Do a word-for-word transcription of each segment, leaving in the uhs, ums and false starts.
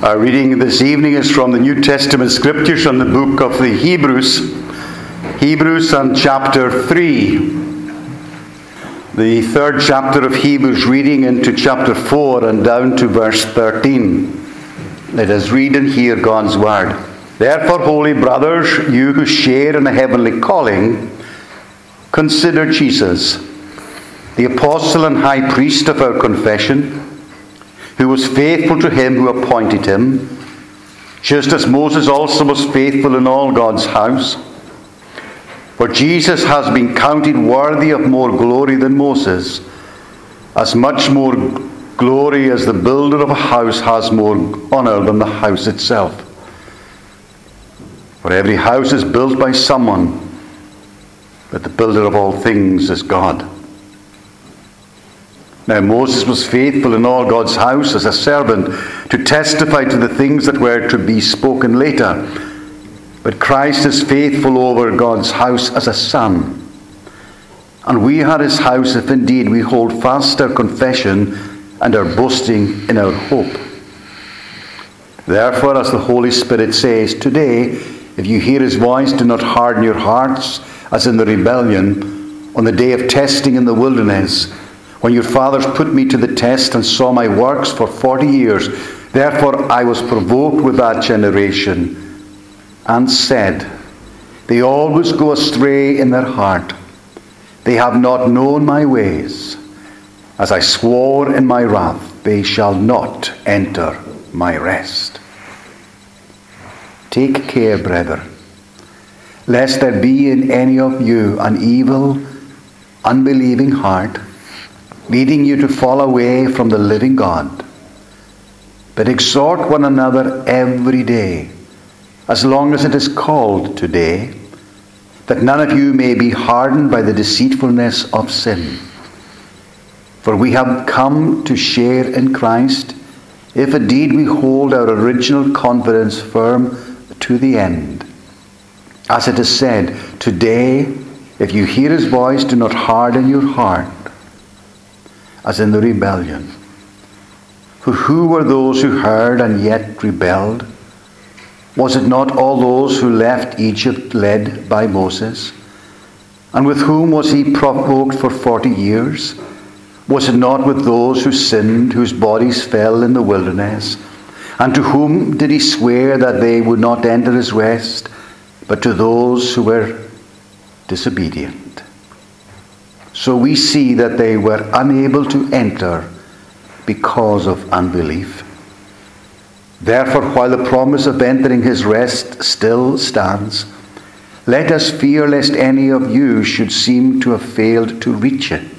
Our reading this evening is from the New Testament scriptures from the book of the Hebrews. Hebrews and chapter three. The third chapter of Hebrews, reading into chapter four and down to verse thirteen. Let us read and hear God's word. Therefore, holy brothers, you who share in a heavenly calling, consider Jesus, the apostle and high priest of our confession, who was faithful to him who appointed him, just as Moses also was faithful in all God's house. For Jesus has been counted worthy of more glory than Moses, as much more glory as the builder of a house has more honor than the house itself. For every house is built by someone, but the builder of all things is God. Now Moses was faithful in all God's house as a servant to testify to the things that were to be spoken later. But Christ is faithful over God's house as a son. And we are his house if indeed we hold fast our confession and are boasting in our hope. Therefore, as the Holy Spirit says, today, if you hear his voice, do not harden your hearts as in the rebellion on the day of testing in the wilderness, when your fathers put me to the test and saw my works for forty years. Therefore I was provoked with that generation and said, they always go astray in their heart. They have not known my ways. As I swore in my wrath, they shall not enter my rest. Take care, brethren, lest there be in any of you an evil, unbelieving heart, leading you to fall away from the living God. But exhort one another every day, as long as it is called today, that none of you may be hardened by the deceitfulness of sin. For we have come to share in Christ, if indeed we hold our original confidence firm to the end. As it is said, today, if you hear his voice, do not harden your heart, as in the rebellion. For who were those who heard and yet rebelled? Was it not all those who left Egypt led by Moses? And with whom was he provoked for forty years? Was it not with those who sinned, whose bodies fell in the wilderness? And to whom did he swear that they would not enter his rest, but to those who were disobedient? So we see that they were unable to enter because of unbelief. Therefore, while the promise of entering his rest still stands, let us fear lest any of you should seem to have failed to reach it.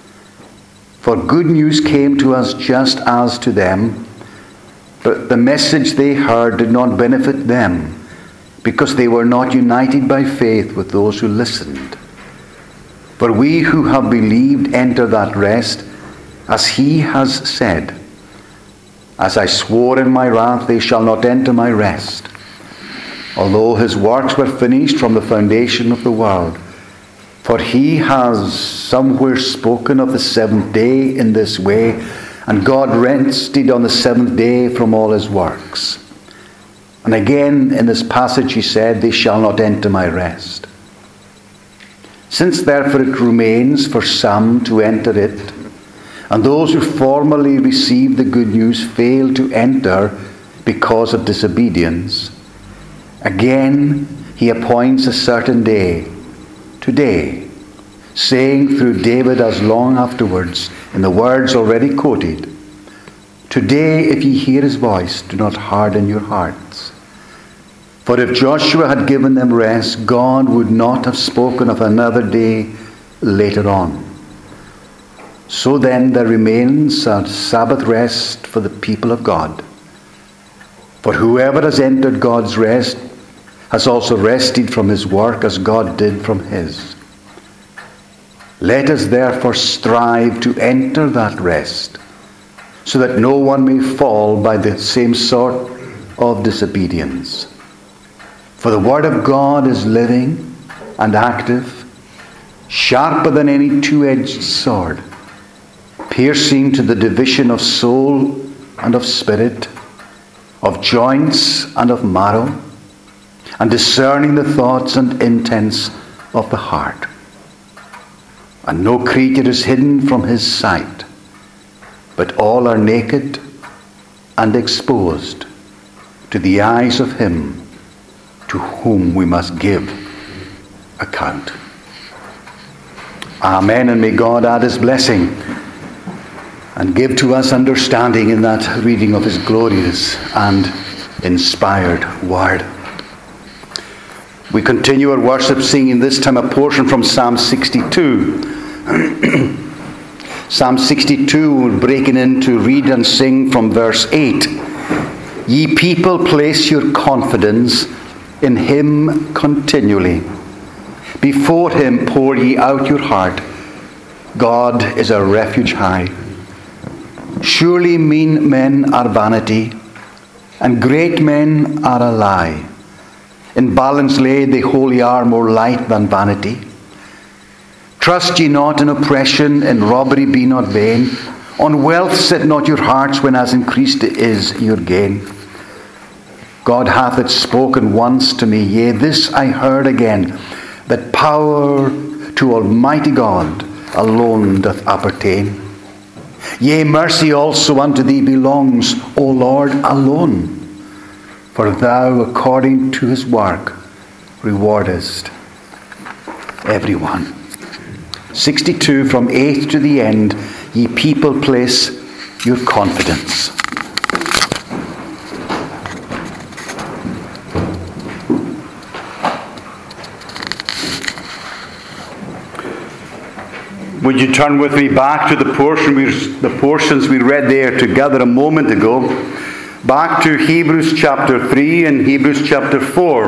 For good news came to us just as to them, but the message they heard did not benefit them, because they were not united by faith with those who listened. For we who have believed enter that rest, as he has said, as I swore in my wrath, they shall not enter my rest. Although his works were finished from the foundation of the world. For he has somewhere spoken of the seventh day in this way, and God rested on the seventh day from all his works. And again in this passage he said, they shall not enter my rest. Since therefore it remains for some to enter it, and those who formerly received the good news fail to enter because of disobedience, again he appoints a certain day, today, saying through David as long afterwards, in the words already quoted, today if ye hear his voice, do not harden your hearts. For if Joshua had given them rest, God would not have spoken of another day later on. So then there remains a Sabbath rest for the people of God. For whoever has entered God's rest has also rested from his work as God did from his. Let us therefore strive to enter that rest, so that no one may fall by the same sort of disobedience. For the word of God is living and active, sharper than any two-edged sword, piercing to the division of soul and of spirit, of joints and of marrow, and discerning the thoughts and intents of the heart. And no creature is hidden from his sight, but all are naked and exposed to the eyes of him to whom we must give account. Amen, and may God add his blessing and give to us understanding in that reading of his glorious and inspired word. We continue our worship singing this time a portion from Psalm sixty-two. Psalm sixty-two, we're breaking in to read and sing from verse eight. Ye people, place your confidence in him continually. Before him pour ye out your heart. God is a refuge high. Surely mean men are vanity, and great men are a lie. In balance laid they wholly are more light than vanity. Trust ye not in oppression, in robbery be not vain. On wealth set not your hearts, when as increased is your gain. God hath it spoken once to me, yea, this I heard again, that power to Almighty God alone doth appertain. Yea, mercy also unto thee belongs, O Lord, alone. For thou, according to his work, rewardest everyone. sixty-two, from eighth to the end, ye people, place your confidence. Would you turn with me back to the portion we, the portions we read there together a moment ago? Back to Hebrews chapter three and Hebrews chapter four.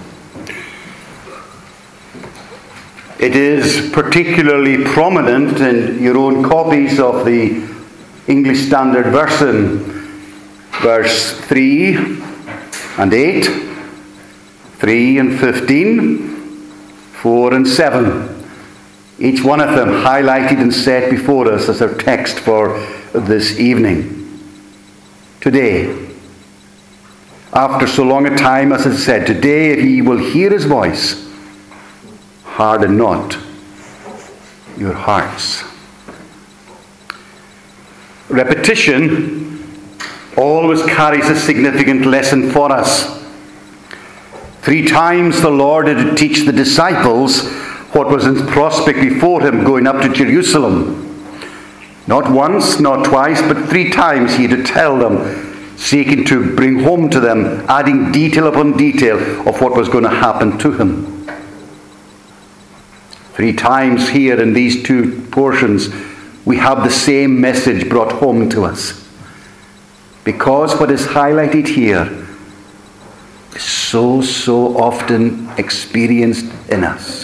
It is particularly prominent in your own copies of the English Standard Version. Verse three and eight, three and fifteen, four and seven. Each one of them highlighted and set before us as our text for this evening. Today, after so long a time, as I said, today if ye will hear his voice, harden not your hearts. Repetition always carries a significant lesson for us. Three times the Lord had to teach the disciples what was in prospect before him going up to Jerusalem. Not once, not twice, but three times he had to tell them, seeking to bring home to them, adding detail upon detail of what was going to happen to him. Three times here in these two portions, we have the same message brought home to us. Because what is highlighted here is so, so often experienced in us.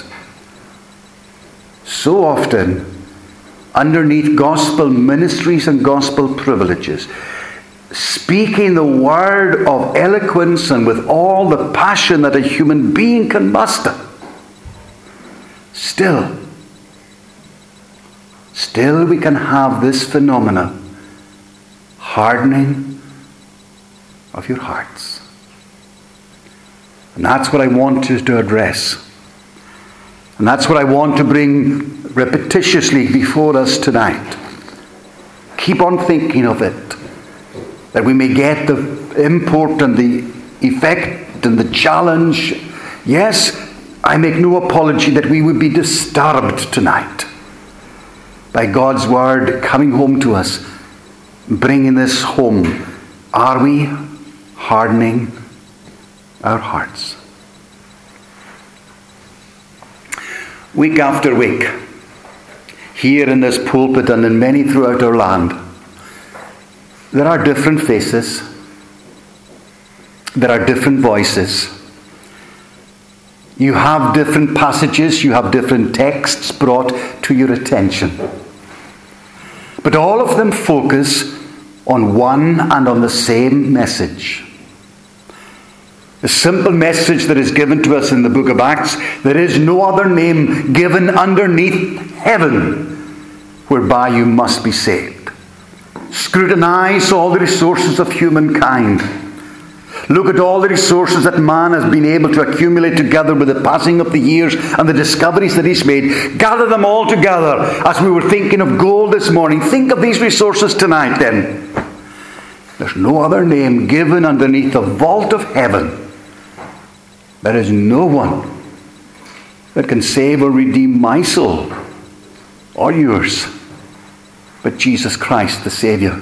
So often, underneath gospel ministries and gospel privileges, speaking the word of eloquence and with all the passion that a human being can muster, still, still we can have this phenomena, hardening of your hearts. And that's what I want to, to address. And that's what I want to bring repetitiously before us tonight. Keep on thinking of it, that we may get the import and the effect and the challenge. Yes, I make no apology that we would be disturbed tonight by God's word coming home to us, bringing this home. Are we hardening our hearts? Week after week, here in this pulpit and in many throughout our land, there are different faces, there are different voices. You have different passages, you have different texts brought to your attention. But all of them focus on one and on the same message. The simple message that is given to us in the book of Acts: there is no other name given underneath heaven whereby you must be saved. Scrutinize all the resources of humankind. Look at all the resources that man has been able to accumulate together with the passing of the years and the discoveries that he's made. Gather them all together as we were thinking of gold this morning. Think of these resources tonight then. There's no other name given underneath the vault of heaven. There is no one that can save or redeem my soul or yours but Jesus Christ the Saviour.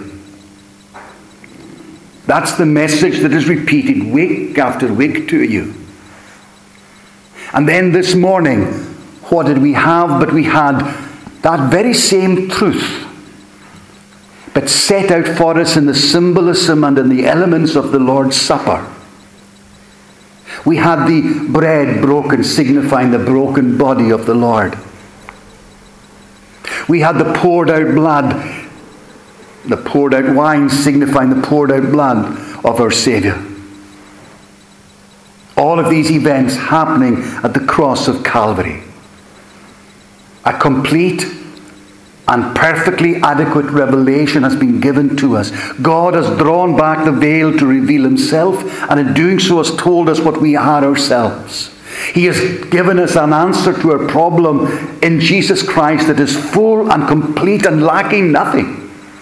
That's the message that is repeated week after week to you. And then this morning, what did we have? But we had that very same truth, but set out for us in the symbolism and in the elements of the Lord's Supper. We had the bread broken, signifying the broken body of the Lord. We had the poured out blood, the poured out wine, signifying the poured out blood of our Saviour. All of these events happening at the cross of Calvary. A complete and perfectly adequate revelation has been given to us. God has drawn back the veil to reveal himself, and in doing so has told us what we are ourselves. He has given us an answer to our problem in Jesus Christ that is full and complete and lacking nothing.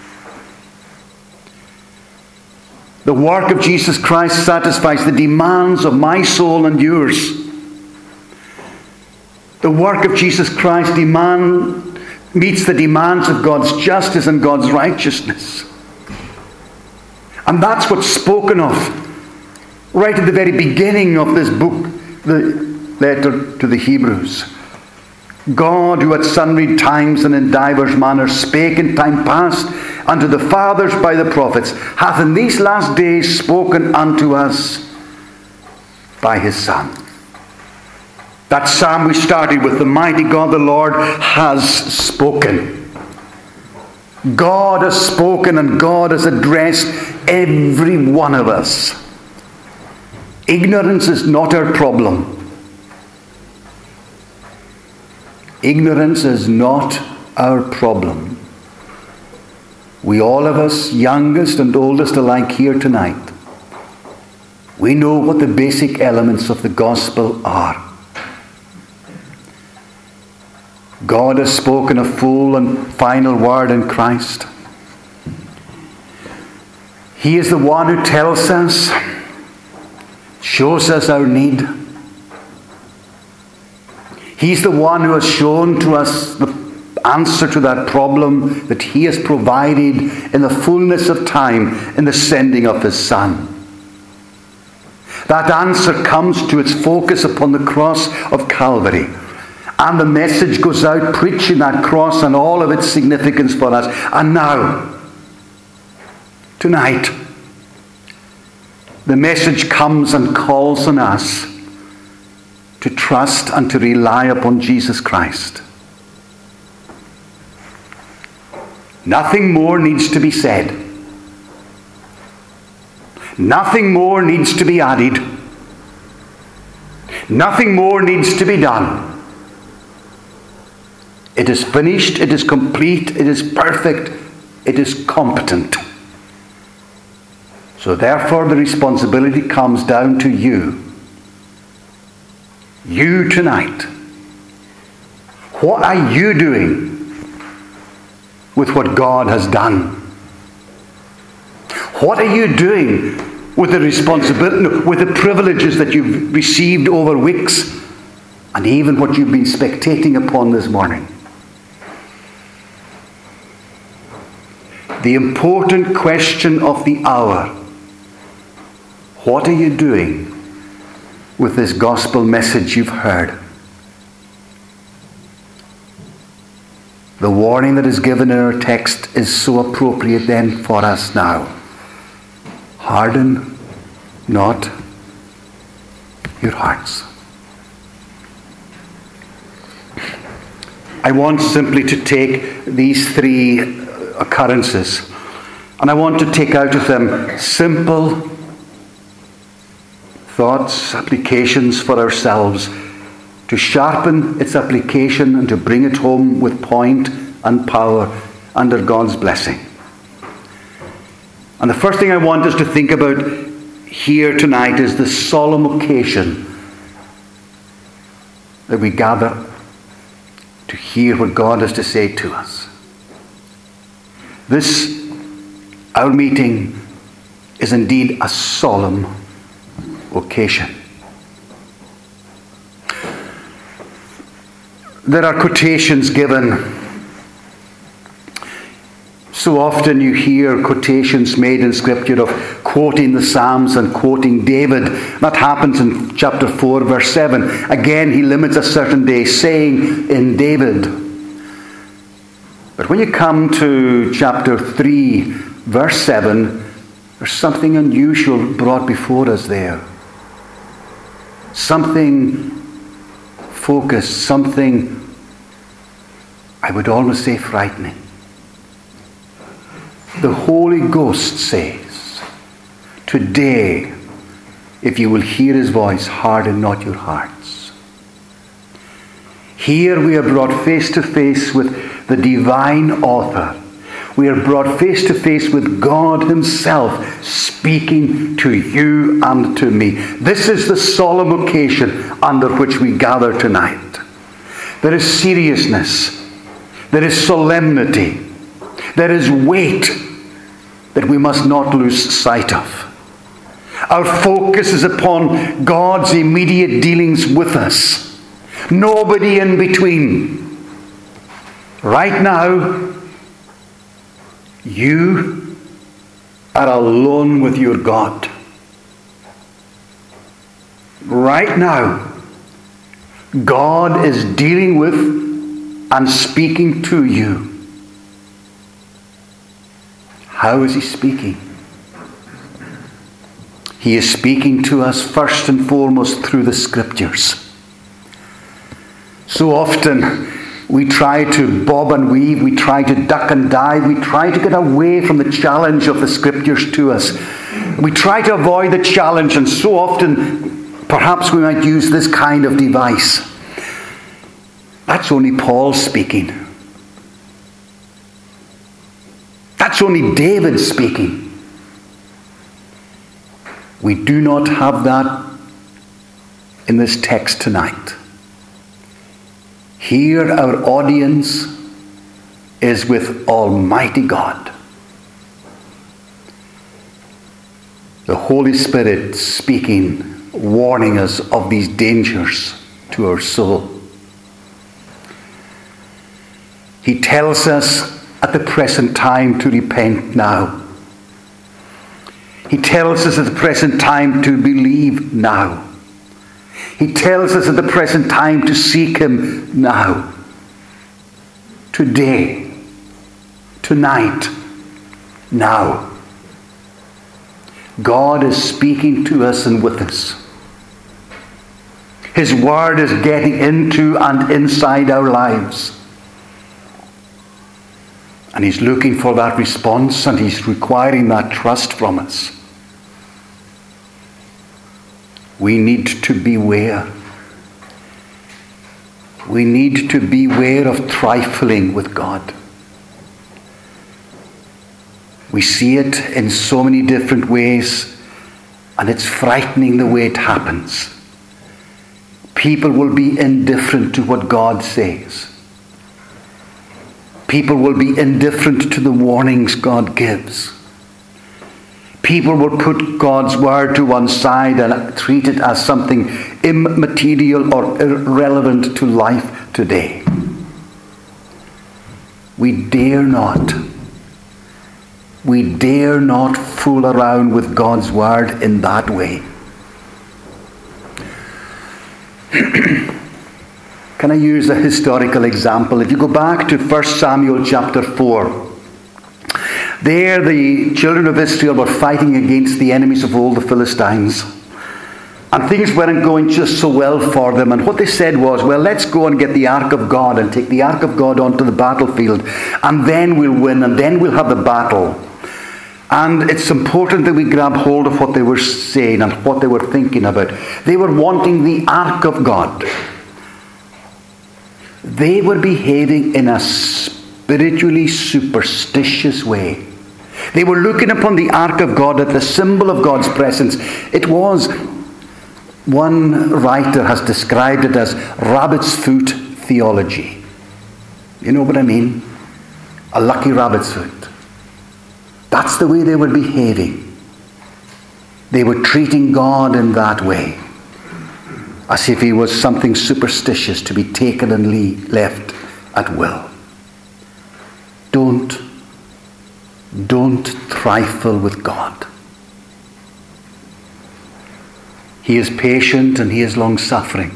The work of Jesus Christ satisfies the demands of my soul and yours. The work of Jesus Christ demand, meets the demands of God's justice and God's righteousness. And that's what's spoken of right at the very beginning of this book, the letter to the Hebrews. God, who at sundry times and in divers manners spake in time past unto the fathers by the prophets, hath in these last days spoken unto us by his Son. That psalm we started with, the mighty God the Lord has spoken. God has spoken, and God has addressed every one of us. Ignorance is not our problem. Ignorance is not our problem. We, all of us, youngest and oldest alike here tonight, we know what the basic elements of the gospel are. God has spoken a full and final word in Christ. He is the one who tells us, shows us our need. He's the one who has shown to us the answer to that problem that he has provided in the fullness of time in the sending of his Son. That answer comes to its focus upon the cross of Calvary. And the message goes out preaching that cross and all of its significance for us. And now, tonight, the message comes and calls on us to trust and to rely upon Jesus Christ. Nothing more needs to be said. Nothing more needs to be added. Nothing more needs to be done. It is finished, it is complete, it is perfect, it is competent. So therefore the responsibility comes down to you. You tonight. What are you doing with what God has done? What are you doing with the responsibility, with the privileges that you've received over weeks, and even what you've been spectating upon this morning? The important question of the hour: what are you doing with this gospel message you've heard? The warning that is given in our text is so appropriate then for us now. Harden not your hearts. I want simply to take these three occurrences, and I want to take out of them simple thoughts, applications for ourselves, to sharpen its application and to bring it home with point and power under God's blessing. And the first thing I want us to think about here tonight is the solemn occasion that we gather to hear what God has to say to us. This, our meeting, is indeed a solemn occasion. There are quotations given. So often you hear quotations made in Scripture of quoting the Psalms and quoting David. That happens in chapter four, verse seven. Again, he limits a certain day, saying in David. But when you come to chapter three, verse seven, there's something unusual brought before us there. Something focused, something, I would almost say, frightening. The Holy Ghost says, today, if you will hear his voice, harden not your hearts. Here we are brought face to face with the divine author. We are brought face to face with God himself speaking to you and to me. This is the solemn occasion under which we gather tonight. There is seriousness. There is solemnity. There is weight that we must not lose sight of. Our focus is upon God's immediate dealings with us. Nobody in between. Right now, you are alone with your God. Right now, God is dealing with and speaking to you. How is he speaking? He is speaking to us first and foremost through the Scriptures. So often we try to bob and weave, we try to duck and dive, we try to get away from the challenge of the Scriptures to us. We try to avoid the challenge, and so often perhaps we might use this kind of device. That's only Paul speaking. That's only David speaking. We do not have that in this text tonight. Here our audience is with Almighty God. The Holy Spirit speaking, warning us of these dangers to our soul. He tells us at the present time to repent now. He tells us at the present time to believe now. He tells us at the present time to seek him now. Today. Tonight. Now. God is speaking to us and with us. His word is getting into and inside our lives. And he's looking for that response, and he's requiring that trust from us. We need to beware. We need to beware of trifling with God. We see it in so many different ways, and it's frightening the way it happens. People will be indifferent to what God says. People will be indifferent to the warnings God gives. People will put God's word to one side and treat it as something immaterial or irrelevant to life today. We dare not. We dare not fool around with God's word in that way. Can I use a historical example? If you go back to First Samuel chapter four, there the children of Israel were fighting against the enemies of old, the Philistines. And things weren't going just so well for them. And what they said was, well, let's go and get the Ark of God and take the Ark of God onto the battlefield. And then we'll win, and then we'll have the battle. And it's important that we grab hold of what they were saying and what they were thinking about. They were wanting the Ark of God. They were behaving in a spiritually superstitious way. They were looking upon the ark of God as the symbol of God's presence. It was, one writer has described it as rabbit's foot theology. You know what I mean? A lucky rabbit's foot. That's the way they were behaving. They were treating God in that way, as if he was something superstitious to be taken and left at will. Don't, don't trifle with God. He is patient and he is long-suffering.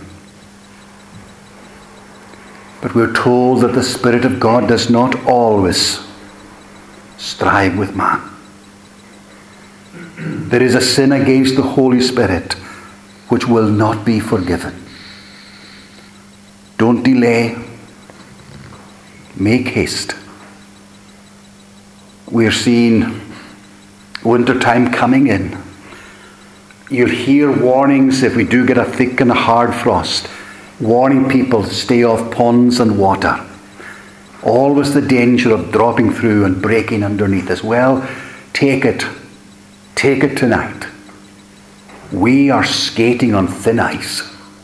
But we're told that the Spirit of God does not always strive with man. There is a sin against the Holy Spirit which will not be forgiven. Don't delay. Make haste. We're seeing wintertime coming in. You'll hear warnings if we do get a thick and a hard frost, warning people to stay off ponds and water. Always the danger of dropping through and breaking underneath us. Well, take it. Take it tonight. We are skating on thin ice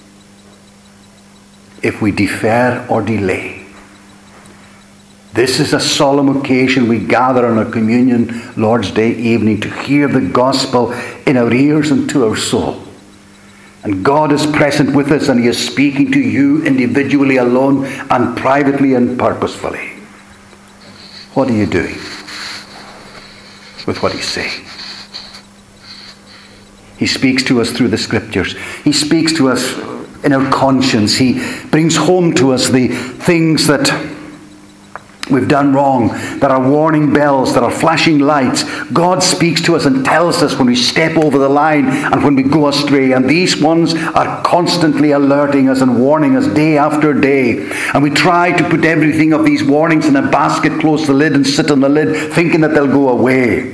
if we defer or delay. This is a solemn occasion. We gather on a communion Lord's Day evening to hear the gospel in our ears and to our soul. And God is present with us, and he is speaking to you individually, alone, and privately and purposefully. What are you doing with what he's saying? He speaks to us through the scriptures. He speaks to us in our conscience. He brings home to us the things that we've done wrong. There are warning bells. There are flashing lights. God speaks to us and tells us when we step over the line and when we go astray. And these ones are constantly alerting us and warning us day after day. And we try to put everything of these warnings in a basket, close the lid and sit on the lid, thinking that they'll go away.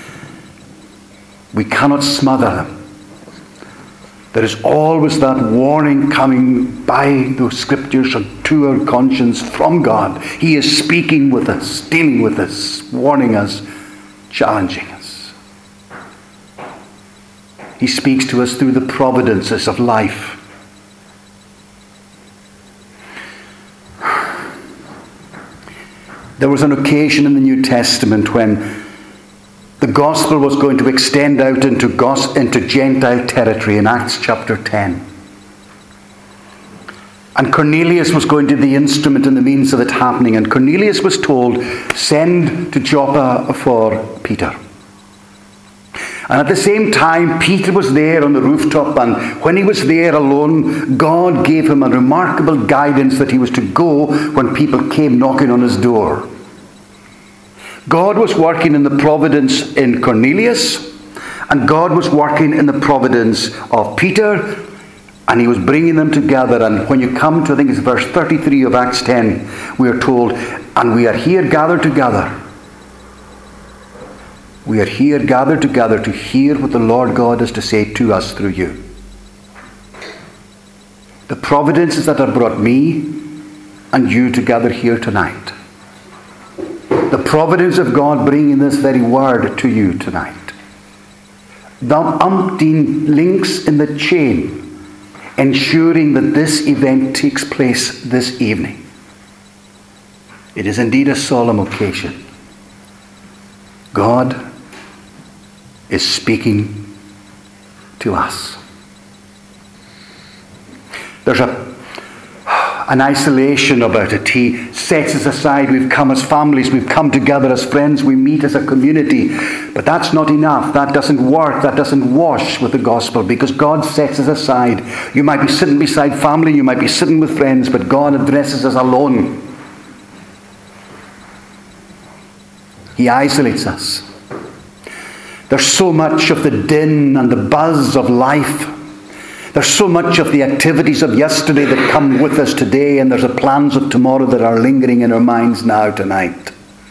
We cannot smother them. There is always that warning coming by those scriptures and to our conscience from God. He is speaking with us, dealing with us, warning us, challenging us. He speaks to us through the providences of life. There was an occasion in the New Testament when the gospel was going to extend out into, gos- into Gentile territory in Acts chapter ten. And Cornelius was going to be the instrument and the means of it happening. And Cornelius was told, send to Joppa for Peter. And at the same time, Peter was there on the rooftop, and when he was there alone, God gave him a remarkable guidance that he was to go when people came knocking on his door. God was working in the providence in Cornelius, and God was working in the providence of Peter, and he was bringing them together. And when you come to, I think it's verse thirty-three of Acts ten, we are told, and we are here gathered together. We are here gathered together to hear what the Lord God has to say to us through you. The providences that have brought me and you together here tonight. The providence of God bringing this very word to you tonight. The umpteen links in the chain ensuring that this event takes place this evening. It is indeed a solemn occasion. God is speaking to us. There's a an isolation about it. He sets us aside. We've come as families. We've come together as friends. We meet as a community. But that's not enough. That doesn't work. That doesn't wash with the gospel, because God sets us aside. You might be sitting beside family. You might be sitting with friends. But God addresses us alone. He isolates us. There's so much of the din and the buzz of life. There's so much of the activities of yesterday that come with us today, and there's the plans of tomorrow that are lingering in our minds now tonight.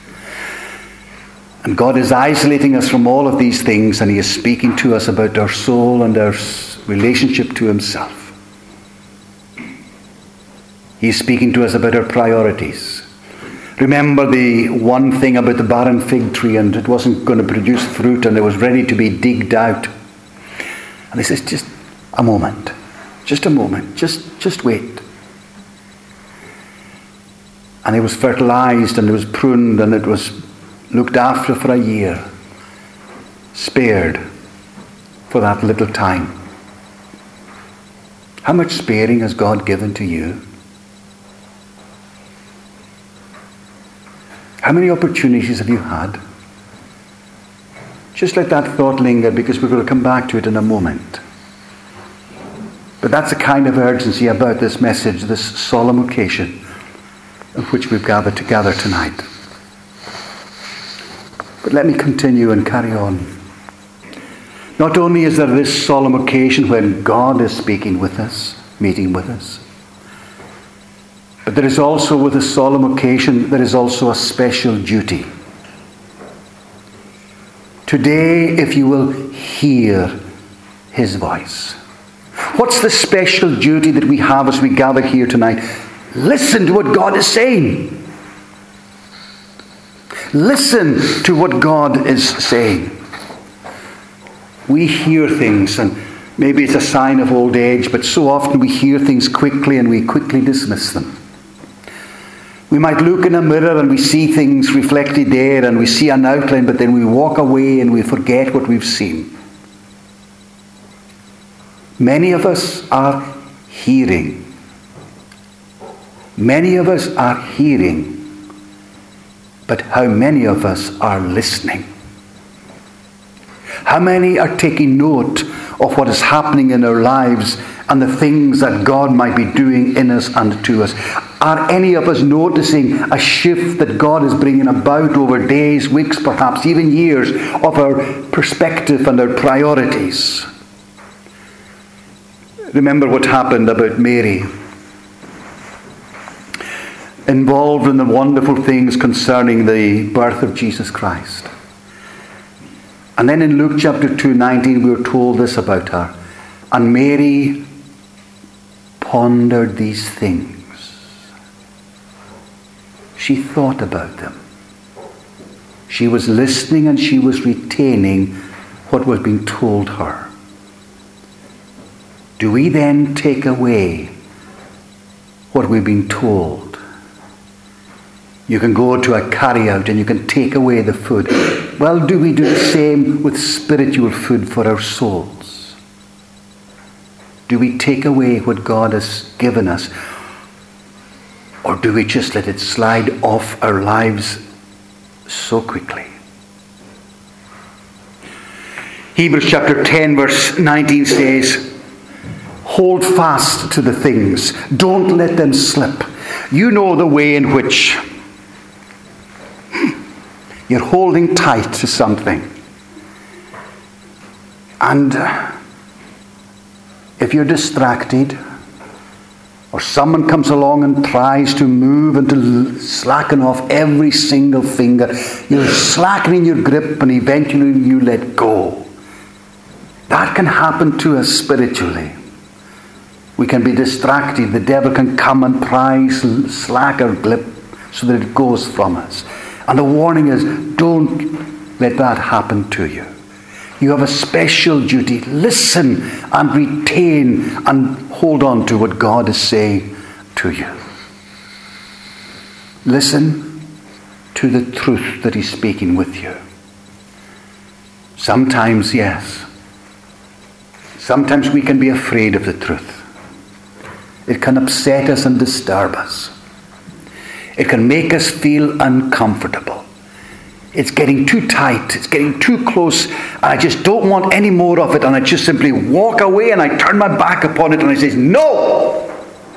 And God is isolating us from all of these things, and he is speaking to us about our soul and our relationship to himself. He is speaking to us about our priorities. Remember the one thing about the barren fig tree, and it wasn't going to produce fruit, and it was ready to be digged out. And he says, just a moment. Just a moment. Just, just wait. And it was fertilized, and it was pruned, and it was looked after for a year. Spared for that little time. How much sparing has God given to you? How many opportunities have you had? Just let that thought linger, because we're going to come back to it in a moment. But that's the kind of urgency about this message, this solemn occasion in which we've gathered together tonight. But let me continue and carry on. Not only is there this solemn occasion when God is speaking with us, meeting with us, but there is also, with a solemn occasion, there is also a special duty. Today, if you will hear his voice. What's the special duty that we have as we gather here tonight? Listen to what God is saying. Listen to what God is saying. We hear things, and maybe it's a sign of old age, but so often we hear things quickly and we quickly dismiss them. We might look in a mirror and we see things reflected there and we see an outline, but then we walk away and we forget what we've seen. Many of us are hearing. Many of us are hearing. But how many of us are listening? How many are taking note of what is happening in our lives and the things that God might be doing in us and to us? Are any of us noticing a shift that God is bringing about over days, weeks, perhaps even years, of our perspective and our priorities? Remember what happened about Mary, involved in the wonderful things concerning the birth of Jesus Christ. And then in Luke chapter two nineteen, we are told this about her. And Mary pondered these things. She thought about them. She was listening and she was retaining what was being told her. Do we then take away what we've been told? You can go to a carry-out and you can take away the food. Well, do we do the same with spiritual food for our souls? Do we take away what God has given us? Or do we just let it slide off our lives so quickly? Hebrews chapter ten verse nineteen says, hold fast to the things. Don't let them slip. You know the way in which you're holding tight to something. And if you're distracted, or someone comes along and tries to move and to slacken off every single finger, you're slackening your grip and eventually you let go. That can happen to us spiritually. We can be distracted. The devil can come and pry, slack our grip so that it goes from us. And the warning is, don't let that happen to you. You have a special duty. Listen and retain and hold on to what God is saying to you. Listen to the truth that he's speaking with you. Sometimes, yes. Sometimes we can be afraid of the truth. It can upset us and disturb us. It can make us feel uncomfortable. It's getting too tight. It's getting too close. And I just don't want any more of it. And I just simply walk away and I turn my back upon it and I say, no!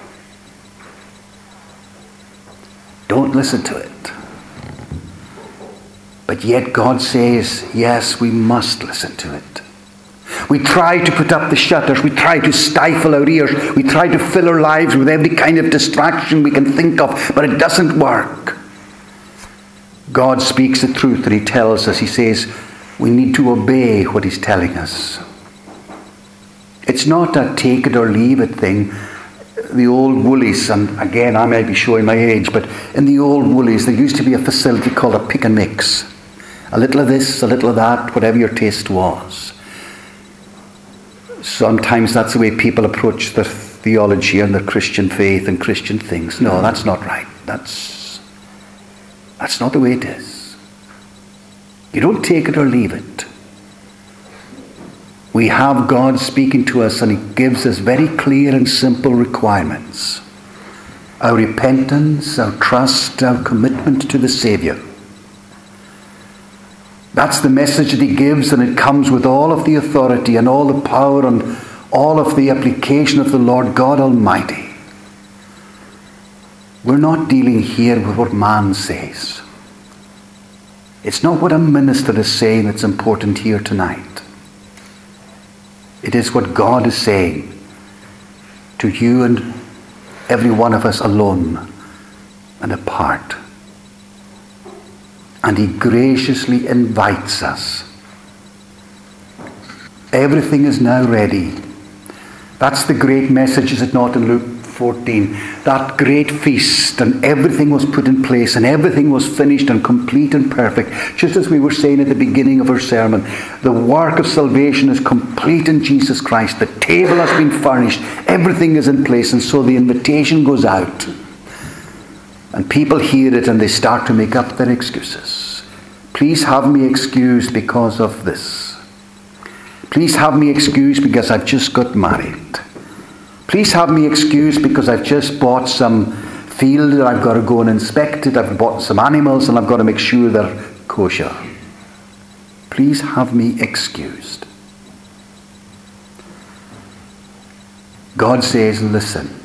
Don't listen to it. But yet God says, yes, we must listen to it. We try to put up the shutters. We try to stifle our ears. We try to fill our lives with every kind of distraction we can think of. But it doesn't work. God speaks the truth that he tells us. He says we need to obey what he's telling us. It's not a take it or leave it thing. the old Woolies, and again I may be showing my age, but in the old Woolies there used to be a facility called a pick and mix. A little of this, a little of that, whatever your taste was. Sometimes that's the way people approach their theology and their Christian faith and Christian things. No, that's not right. That's, that's not the way it is. You don't take it or leave it. We have God speaking to us, and he gives us very clear and simple requirements. Our repentance, our trust, our commitment to the Saviour. That's the message that he gives, and it comes with all of the authority and all the power and all of the application of the Lord God Almighty. We're not dealing here with what man says. It's not what a minister is saying that's important here tonight. It is what God is saying to you and every one of us alone and apart. And he graciously invites us. Everything is now ready. That's the great message, is it not, in Luke fourteen? That great feast, and everything was put in place, and everything was finished and complete and perfect. Just as we were saying at the beginning of our sermon, the work of salvation is complete in Jesus Christ. The table has been furnished. Everything is in place, and so the invitation goes out. And people hear it and they start to make up their excuses. Please have me excused because of this. Please have me excused because I've just got married. Please have me excused because I've just bought some field that I've got to go and inspect it. I've bought some animals and I've got to make sure they're kosher. Please have me excused. God says, listen.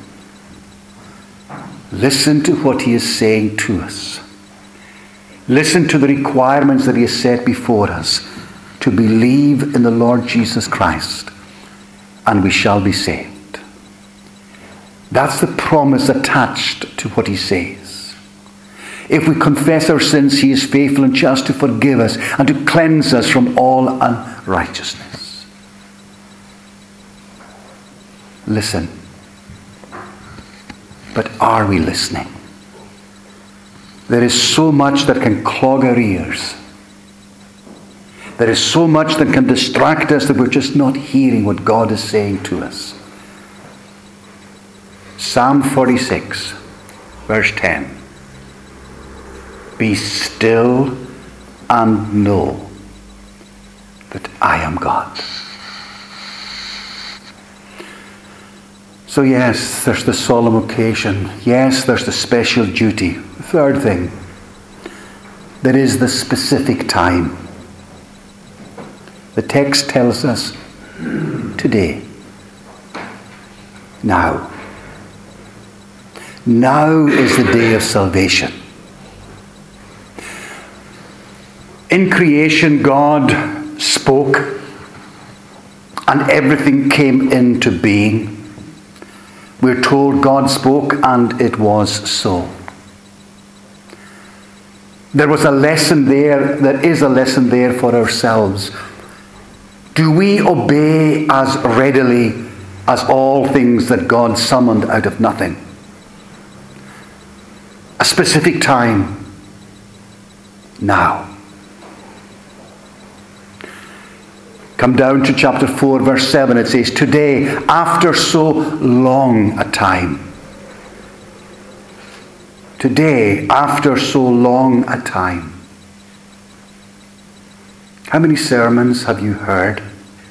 Listen to what he is saying to us. Listen to the requirements that he has set before us to believe in the Lord Jesus Christ, and we shall be saved. That's the promise attached to what he says. If we confess our sins, he is faithful and just to forgive us and to cleanse us from all unrighteousness. Listen. But are we listening? There is so much that can clog our ears. There is so much that can distract us that we're just not hearing what God is saying to us. Psalm forty-six, verse ten. Be still and know that I am God. So yes, there's the solemn occasion. Yes, there's the special duty. The third thing, there is the specific time. The text tells us today, now. Now is the day of salvation. In creation, God spoke and everything came into being. We're told God spoke and it was so. There was a lesson there, there is a lesson there for ourselves. Do we obey as readily as all things that God summoned out of nothing? A specific time. Now. Come down to chapter four, verse seven. It says, today, after so long a time. Today, after so long a time. How many sermons have you heard?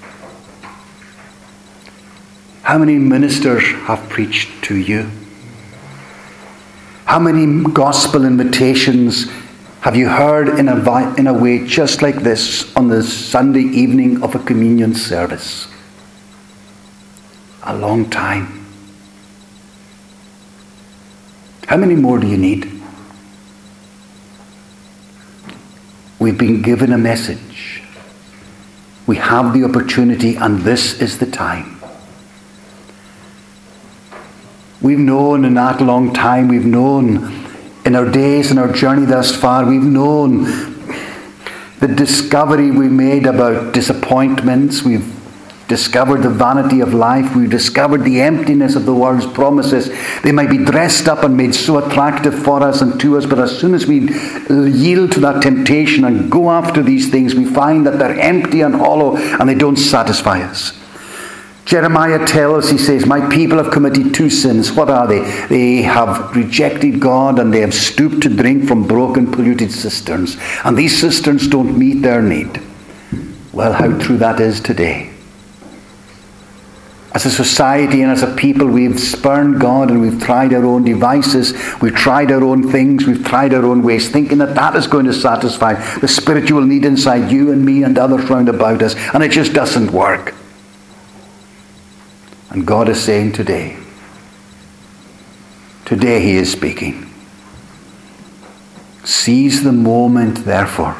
How many ministers have preached to you? How many gospel invitations have you heard in a, in a way just like this on the Sunday evening of a communion service? A long time. How many more do you need? We've been given a message. We have the opportunity, and this is the time. We've known in that long time, we've known in our days and our journey thus far, we've known the discovery we made about disappointments. We've discovered the vanity of life. We've discovered the emptiness of the world's promises. They might be dressed up and made so attractive for us and to us, but as soon as we yield to that temptation and go after these things, we find that they're empty and hollow and they don't satisfy us. Jeremiah tells, he says, my people have committed two sins. What are they? They have rejected God and they have stooped to drink from broken, polluted cisterns. And these cisterns don't meet their need. Well, how true that is today. As a society and as a people, we've spurned God and we've tried our own devices. We've tried our own things. We've tried our own ways, thinking that that is going to satisfy the spiritual need inside you and me and others round about us. And it just doesn't work. And God is saying today, today he is speaking. Seize the moment, therefore,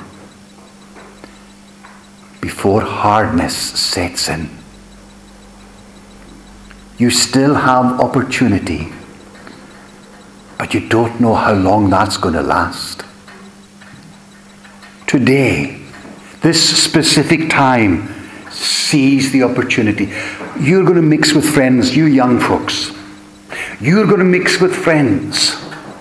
before hardness sets in. You still have opportunity, but you don't know how long that's going to last. Today, this specific time, seize the opportunity. You're going to mix with friends, you young folks. You're going to mix with friends.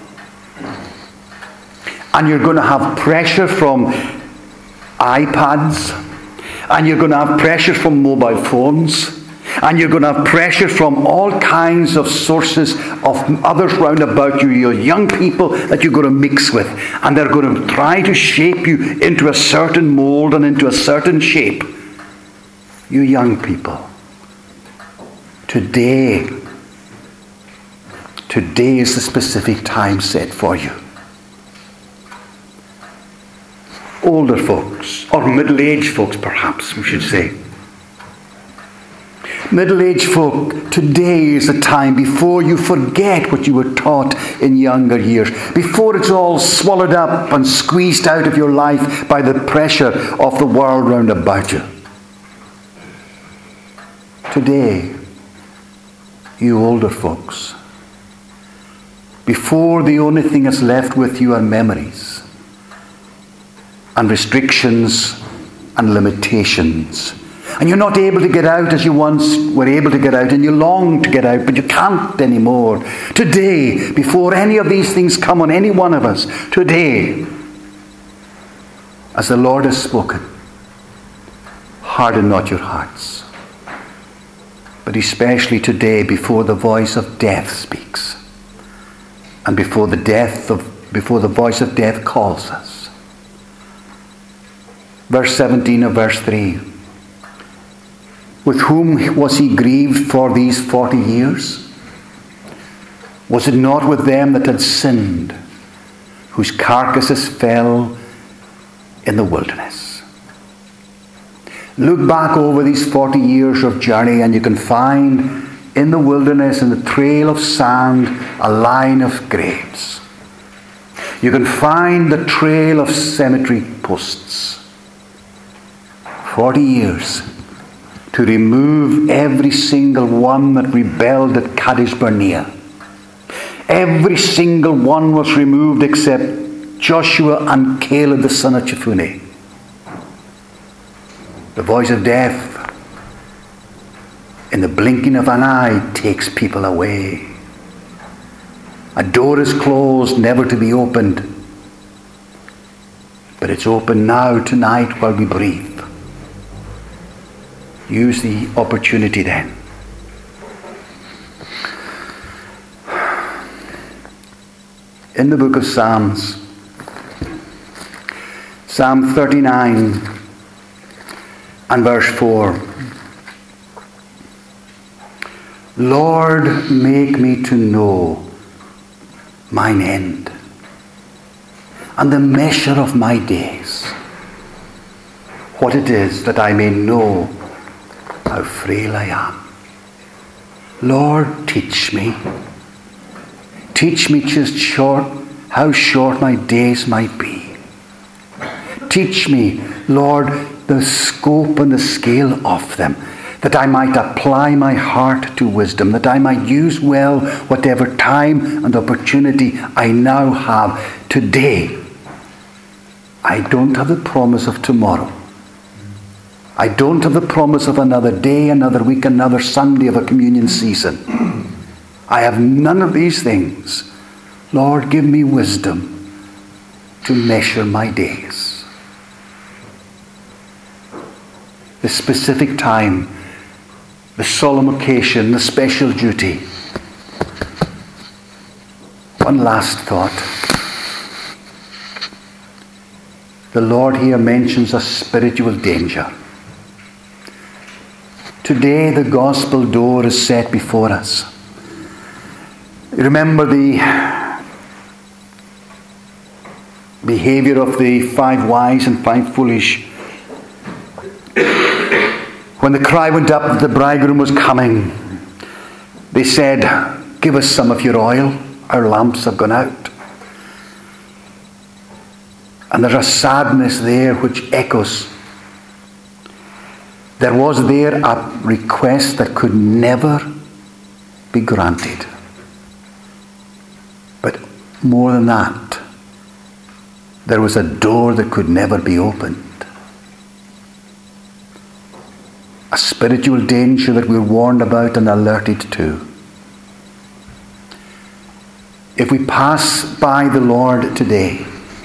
And you're going to have pressure from iPads. And you're going to have pressure from mobile phones. And you're going to have pressure from all kinds of sources of others round about you, your young people that you're going to mix with. And they're going to try to shape you into a certain mold and into a certain shape. You young people, today, today is the specific time set for you. Older folks, or middle-aged folks perhaps we should say. Middle-aged folk, today is the time before you forget what you were taught in younger years, before it's all swallowed up and squeezed out of your life by the pressure of the world round about you. Today, you older folks, before the only thing that's left with you are memories and restrictions and limitations, and you're not able to get out as you once were able to get out, and you long to get out, but you can't anymore. Today, before any of these things come on any one of us, today, as the Lord has spoken, harden not your hearts. But especially today, before the voice of death speaks, and before the death of before the voice of death calls us. Verse seventeen of verse three. With whom was he grieved for these forty years? Was it not with them that had sinned, whose carcasses fell in the wilderness? Look back over these forty years of journey and you can find in the wilderness, in the trail of sand, a line of graves. You can find the trail of cemetery posts. Forty years to remove every single one that rebelled at Kadesh Barnea. Every single one was removed except Joshua and Caleb the son of Jephunneh. The voice of death, in the blinking of an eye, takes people away. A door is closed, never to be opened. But it's open now, tonight, while we breathe. Use the opportunity then. In the book of Psalms, Psalm thirty-nine and verse four. Lord, make me to know mine end and the measure of my days, what it is that I may know how frail I am. Lord, teach me. Teach me just short, how short my days might be. Teach me, Lord, the scope and the scale of them, that I might apply my heart to wisdom, that I might use well whatever time and opportunity I now have today. I don't have the promise of tomorrow. I don't have the promise of another day, another week, another Sunday of a communion season. I have none of these things. Lord, give me wisdom to measure my days. The specific time, the solemn occasion, the special duty. One last thought. The Lord here mentions a spiritual danger. Today the gospel door is set before us. Remember the behavior of the five wise and five foolish. When the cry went up that the bridegroom was coming, they said, "Give us some of your oil. Our lamps have gone out." And there's a sadness there which echoes. There was there a request that could never be granted. But more than that, there was a door that could never be opened. A spiritual danger that we're warned about and alerted to. If we pass by the Lord today,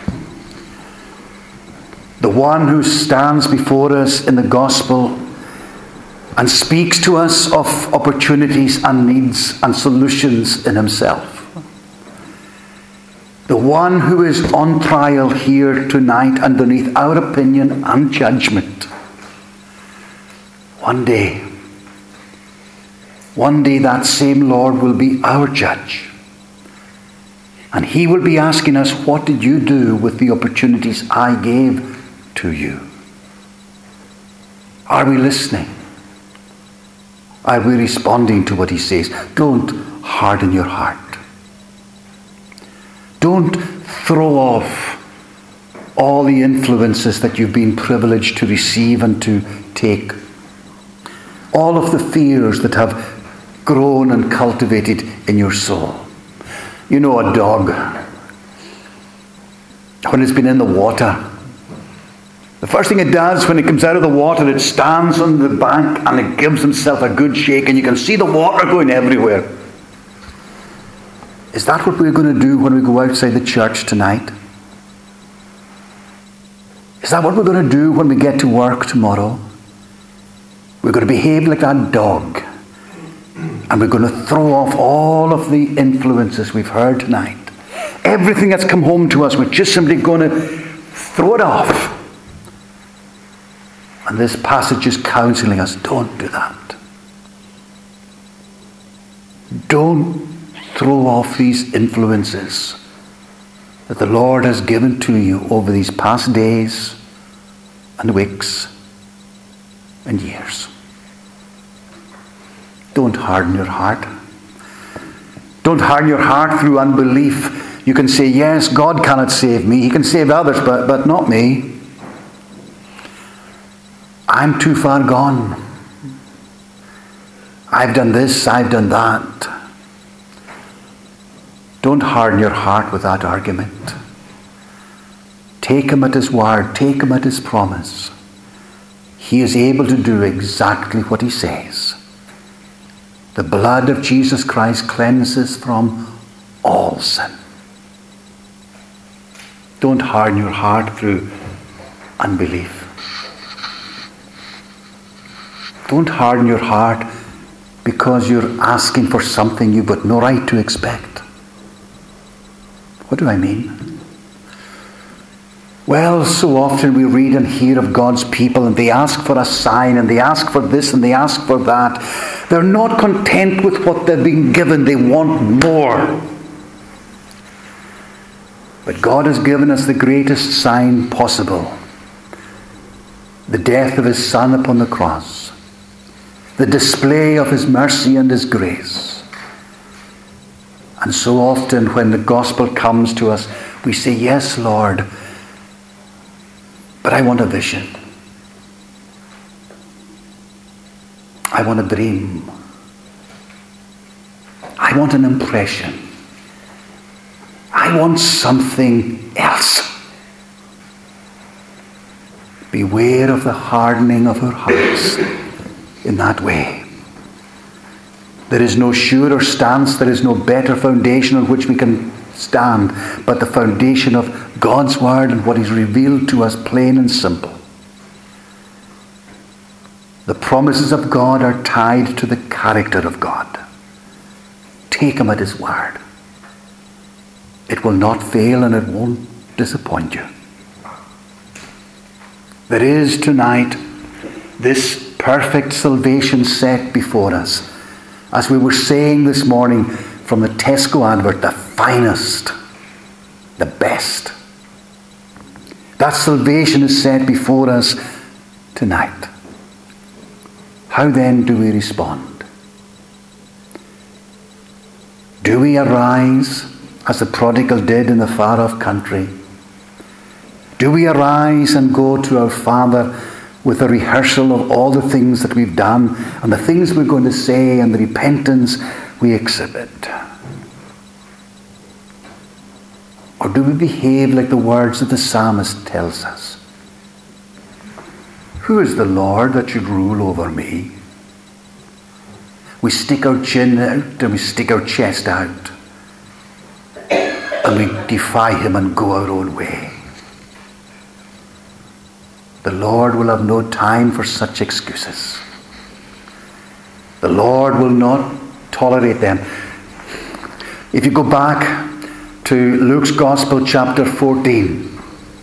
the one who stands before us in the gospel and speaks to us of opportunities and needs and solutions in himself, the one who is on trial here tonight underneath our opinion and judgment, one day, one day that same Lord will be our judge. And he will be asking us, what did you do with the opportunities I gave to you? Are we listening? Are we responding to what he says? Don't harden your heart. Don't throw off all the influences that you've been privileged to receive and to take. All of the fears that have grown and cultivated in your soul. You know, a dog, when it's been in the water, the first thing it does when it comes out of the water, it stands on the bank and it gives himself a good shake, and you can see the water going everywhere. Is that what we're going to do when we go outside the church tonight? Is that what we're going to do when we get to work tomorrow? We're going to behave like that dog. And we're going to throw off all of the influences we've heard tonight. Everything that's come home to us, we're just simply going to throw it off. And this passage is counseling us, don't do that. Don't throw off these influences that the Lord has given to you over these past days and weeks and years. Don't harden your heart. Don't harden your heart through unbelief. You can say, yes, God cannot save me. He can save others, but, but not me. I'm too far gone. I've done this, I've done that. Don't harden your heart with that argument. Take him at his word. Take him at his promise. He is able to do exactly what he says. The blood of Jesus Christ cleanses from all sin. Don't harden your heart through unbelief. Don't harden your heart because you're asking for something you've got no right to expect. What do I mean? Well, so often we read and hear of God's people and they ask for a sign and they ask for this and they ask for that. They're not content with what they've been given. They want more. But God has given us the greatest sign possible. The death of his Son upon the cross. The display of his mercy and his grace. And so often when the gospel comes to us, we say, yes, Lord, but I want a vision. I want a dream. I want an impression. I want something else. Beware of the hardening of our hearts in that way. There is no surer stance, there is no better foundation on which we can stand, but the foundation of God's word and what is revealed to us plain and simple. The promises of God are tied to the character of God. Take him at his word. It will not fail and it won't disappoint you. There is tonight this perfect salvation set before us. As we were saying this morning from the Tesco advert, the finest, the best. That salvation is set before us tonight. How then do we respond? Do we arise as the prodigal did in the far-off country? Do we arise and go to our Father with a rehearsal of all the things that we've done and the things we're going to say and the repentance we exhibit? Or do we behave like the words that the psalmist tells us? Who is the Lord that should rule over me? We stick our chin out and we stick our chest out and we defy him and go our own way. The Lord will have no time for such excuses. The Lord will not tolerate them. If you go back to Luke's Gospel, chapter fourteen,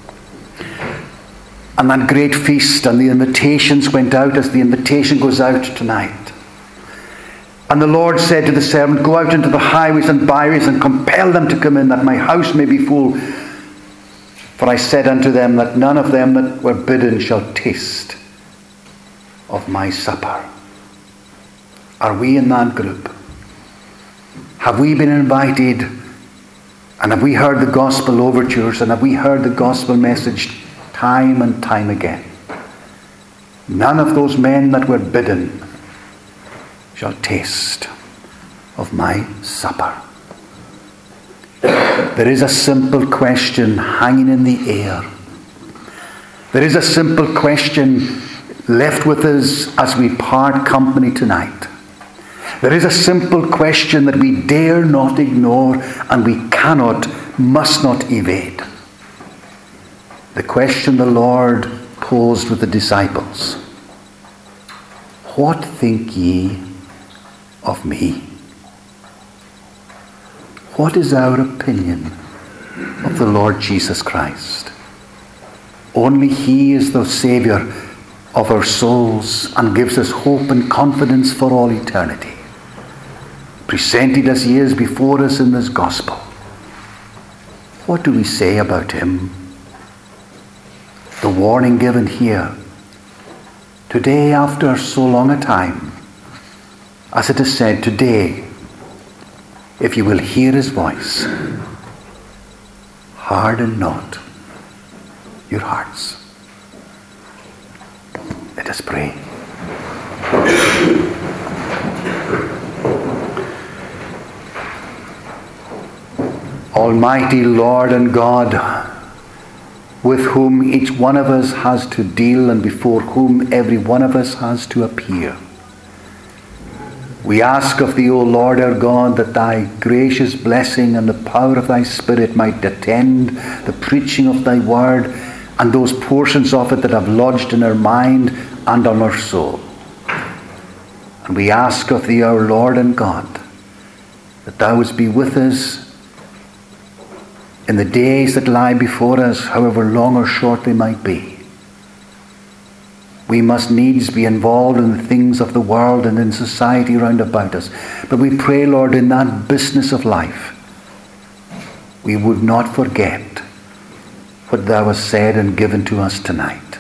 and that great feast, and the invitations went out as the invitation goes out tonight. And the Lord said to the servant, go out into the highways and byways and compel them to come in, that my house may be full. For I said unto them that none of them that were bidden shall taste of my supper. Are we in that group? Have we been invited? And have we heard the gospel overtures? And have we heard the gospel message time and time again? None of those men that were bidden shall taste of my supper. There is a simple question hanging in the air. There is a simple question left with us as we part company tonight. There is a simple question that we dare not ignore and we cannot, must not evade. The question the Lord posed with the disciples. What think ye of me? What is our opinion of the Lord Jesus Christ? Only he is the Saviour of our souls and gives us hope and confidence for all eternity. Presented as he is before us in this gospel. What do we say about him? The warning given here, today after so long a time, as it is said, today, if you will hear his voice, harden not your hearts. Let us pray. Almighty Lord and God, with whom each one of us has to deal and before whom every one of us has to appear, we ask of thee, O Lord our God, that thy gracious blessing and the power of thy Spirit might attend the preaching of thy word and those portions of it that have lodged in our mind and on our soul. And we ask of thee, our Lord and God, that thou wouldst be with us in the days that lie before us, however long or short they might be. We must needs be involved in the things of the world and in society round about us. But we pray, Lord, in that business of life, we would not forget what thou hast said and given to us tonight.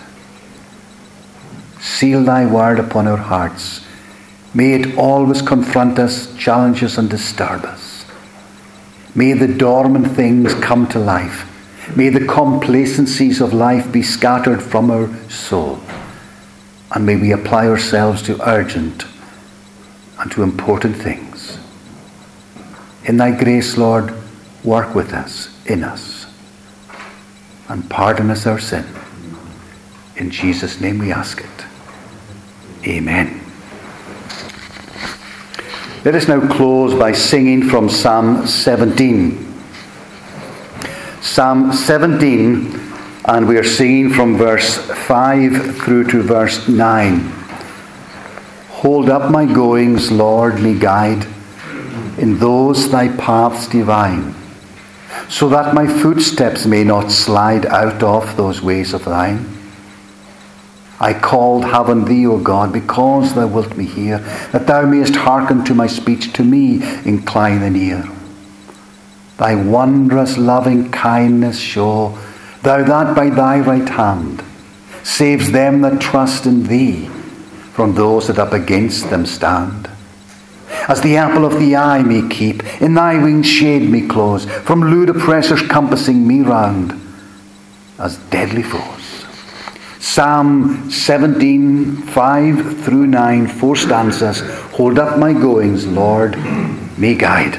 Seal thy word upon our hearts. May it always confront us, challenge us, and disturb us. May the dormant things come to life. May the complacencies of life be scattered from our soul. And may we apply ourselves to urgent and to important things. In thy grace, Lord, work with us, in us, and pardon us our sin. In Jesus' name we ask it. Amen. Let us now close by singing from Psalm seventeen. Psalm seventeen, and we are singing from verse five through to verse nine. Hold up my goings, Lord, me guide, in those thy paths divine, so that my footsteps may not slide out of those ways of thine. I called heaven thee, O God, because thou wilt me hear, that thou mayest hearken to my speech, to me incline thine ear. Thy wondrous loving kindness show, thou that by thy right hand saves them that trust in thee from those that up against them stand. As the apple of the eye me keep, in thy wings shade me close, from lewd oppressors compassing me round, as deadly foes. Psalm seventeen, five through nine, four stanzas. Hold up my goings, Lord, me guide.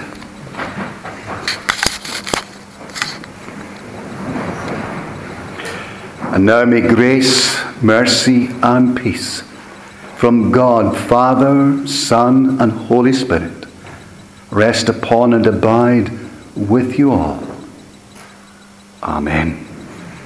And now may grace, mercy, and peace from God, Father, Son, and Holy Spirit rest upon and abide with you all. Amen.